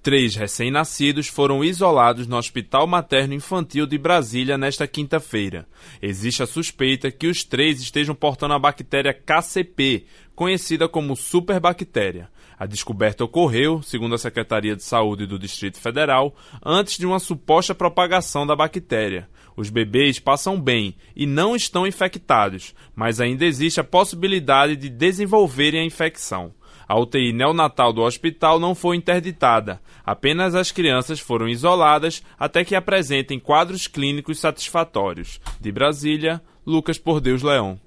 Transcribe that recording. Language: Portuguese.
3 recém-nascidos foram isolados no Hospital Materno-Infantil de Brasília nesta quinta-feira. Existe a suspeita que os 3 estejam portando a bactéria KCP, conhecida como superbactéria. A descoberta ocorreu, segundo a Secretaria de Saúde do Distrito Federal, antes de uma suposta propagação da bactéria. Os bebês passam bem e não estão infectados, mas ainda existe a possibilidade de desenvolverem a infecção. A UTI neonatal do hospital não foi interditada, apenas as crianças foram isoladas até que apresentem quadros clínicos satisfatórios. De Brasília, Lucas Por Deus Leão.